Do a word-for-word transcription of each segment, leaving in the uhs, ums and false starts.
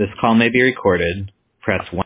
This call may be recorded. Press one.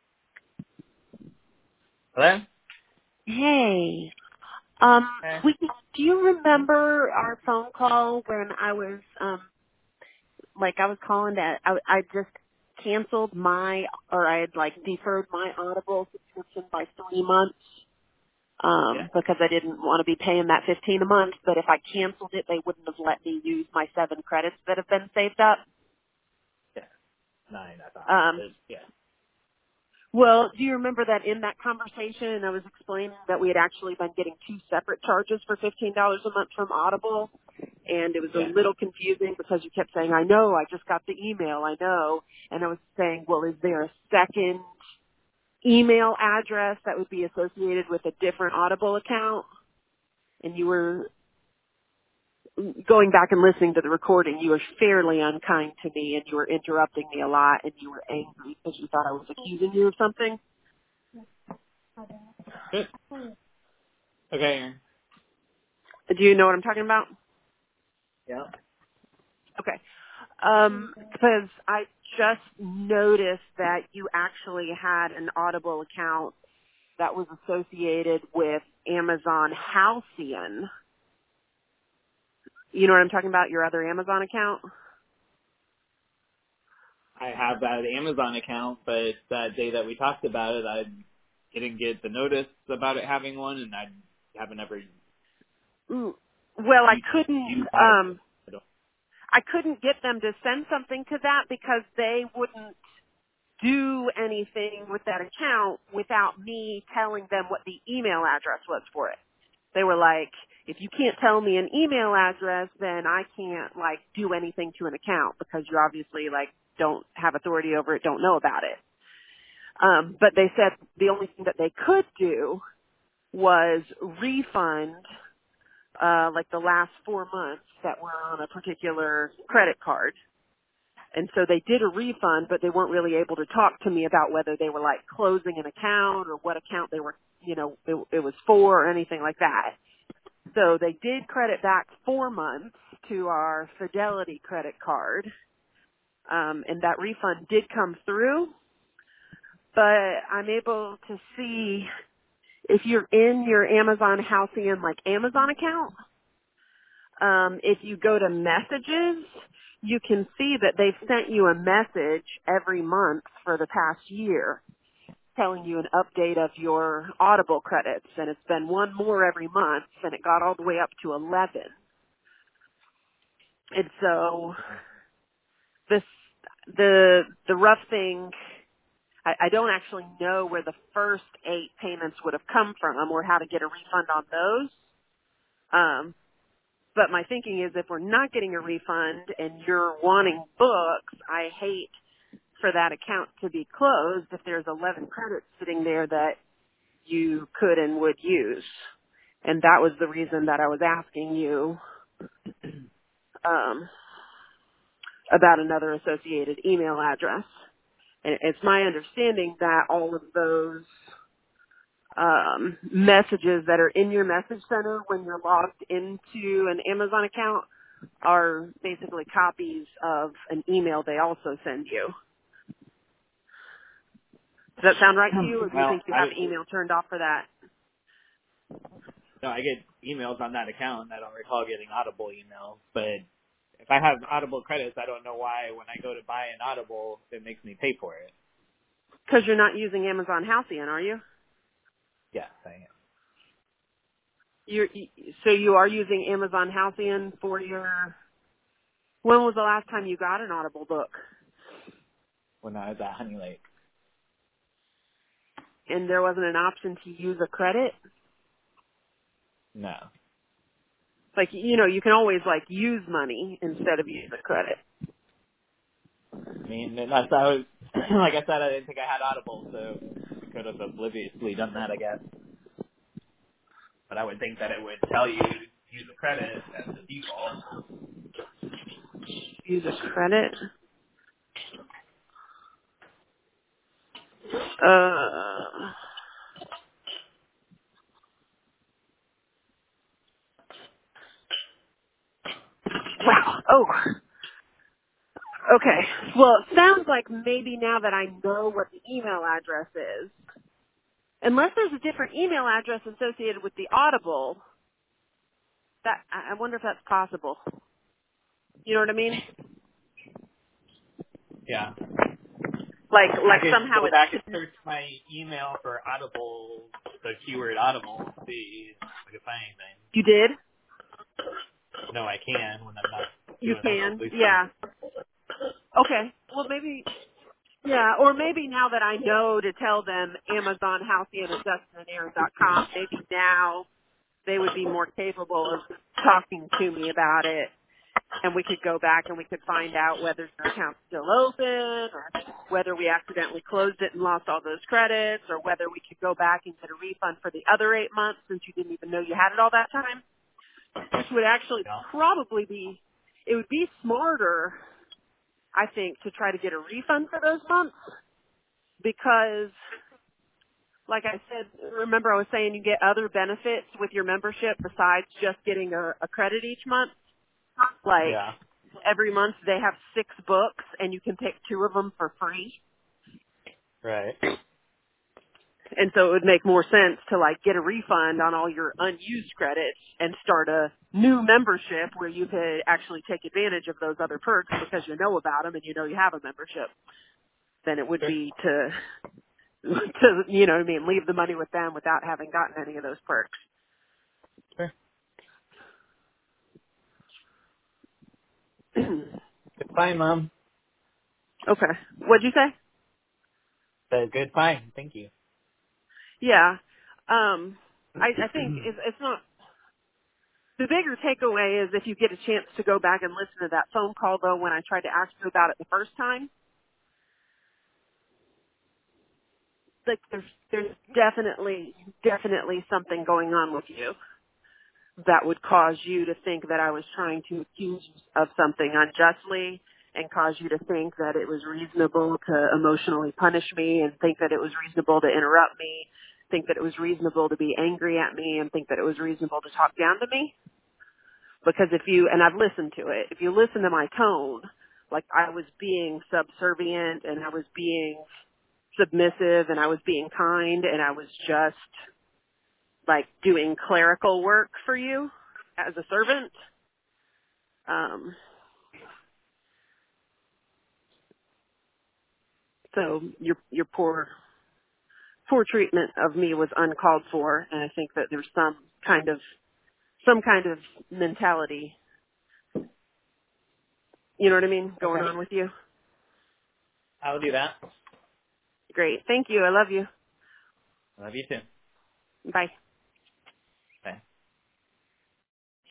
Hello? Hey, um, Hey. we, do you remember our phone call when I was, um, like I was calling that I, I just canceled my, or I had like deferred my Audible subscription by three months, Yeah. um, because I didn't want to be paying that fifteen a month, but if I canceled it, they wouldn't have let me use my seven credits that have been saved up. Yeah. Nine, I thought. Um, There's, yeah. Well, do you remember that in that conversation I was explaining that we had actually been getting two separate charges for fifteen dollars a month from Audible? And it was a Yeah. little confusing because you kept saying, I know, I just got the email, I know. And I was saying, well, is there a second email address that would be associated with a different Audible account? And you were going back and listening to the recording, you were fairly unkind to me and you were interrupting me a lot and you were angry because you thought I was accusing you of something. Good. Okay. Do you know what I'm talking about? Yeah. Okay. Um, because I just noticed that you actually had an Audible account that was associated with Amazon Halcyon. You know what I'm talking about? Your other Amazon account? I have that Amazon account, but that day that we talked about it, I didn't get the notice about it having one, and I haven't ever Mm. Well, I used, couldn't. used Audible. Um, I don't, I couldn't get them to send something to that because they wouldn't do anything with that account without me telling them what the email address was for it. They were like, if you can't tell me an email address, then I can't like do anything to an account because you obviously like don't have authority over it, don't know about it. Um, but they said the only thing that they could do was refund uh like the last four months that were on a particular credit card. And so they did a refund, but they weren't really able to talk to me about whether they were like closing an account or what account they were, you know, it, it was for or anything like that. So they did credit back four months to our Fidelity credit card, um, and that refund did come through. But I'm able to see if you're in your Amazon Halcyon like Amazon account. Um, if you go to messages, you can see that they've sent you a message every month for the past year telling you an update of your Audible credits, and it's been one more every month, and it got all the way up to eleven. And so this, the, the rough thing, I, I don't actually know where the first eight payments would have come from or how to get a refund on those. Um, but my thinking is if we're not getting a refund and you're wanting books, I hate for that account to be closed if there's eleven credits sitting there that you could and would use. And that was the reason that I was asking you um, about another associated email address. And it's my understanding that all of those um, messages that are in your message center when you're logged into an Amazon account are basically copies of an email they also send you. Does that sound right to you, or do you well, think you I have email turned off for that? no, I get emails on that account, and I don't recall getting Audible emails. But if I have Audible credits, I don't know why when I go to buy an Audible, it makes me pay for it. Because you're not using Amazon Halcyon, are you? Yes, I am. You're, so you are using Amazon Halcyon for your, when was the last time you got an Audible book? When I was at Honey Lake. And there wasn't an option to use a credit? No. Like, you know, you can always like use money instead of use a credit. I mean, that's I was like I said, I didn't think I had Audible, so I could have obliviously done that, I guess. But I would think that it would tell you to use a credit as the default. Use a credit? Uh, wow. Oh, Okay. Well, it sounds like maybe now that I know what the email address is, unless there's a different email address associated with the Audible, that I I wonder if that's possible. You know what I mean? Yeah. Like, I like could somehow go it's back and search my email for Audible, the keyword Audible, and see if I can find anything. you did. No, I can when I'm not You doing can. remotely from. Yeah. Okay. Well, maybe. Yeah, or maybe now that I know to tell them Amazon Halcyon at Dustin and Aaron dot com, maybe now they would be more capable of talking to me about it, and we could go back and we could find out whether their account's still open, or whether we accidentally closed it and lost all those credits, or whether we could go back and get a refund for the other eight months since you didn't even know you had it all that time, which would actually Yeah. probably be, it would be smarter, I think, to try to get a refund for those months because, like I said, remember I was saying you get other benefits with your membership besides just getting a, a credit each month? Like, Yeah. every month they have six books and you can pick two of them for free. Right. And so it would make more sense to like get a refund on all your unused credits and start a new membership where you could actually take advantage of those other perks because you know about them and you know you have a membership than it would Sure. be to, to, you know what I mean, leave the money with them without having gotten any of those perks. Sure. Good find, Mom. Okay. What'd you say? Said good find. Thank you. Yeah. Um, I, I think it's, it's not, the bigger takeaway is if you get a chance to go back and listen to that phone call though when I tried to ask you about it the first time, like there's, there's definitely, definitely something going on with you that would cause you to think that I was trying to accuse you of something unjustly and cause you to think that it was reasonable to emotionally punish me and think that it was reasonable to interrupt me, think that it was reasonable to be angry at me and think that it was reasonable to talk down to me. Because if you, and I've listened to it, if you listen to my tone, like I was being subservient and I was being submissive and I was being kind and I was just like doing clerical work for you as a servant. Um, so your your poor poor treatment of me was uncalled for, and I think that there's some kind of some kind of mentality, you know what I mean, going Okay. on with you. I'll do that. Great, thank you. I love you. Love you too. Bye.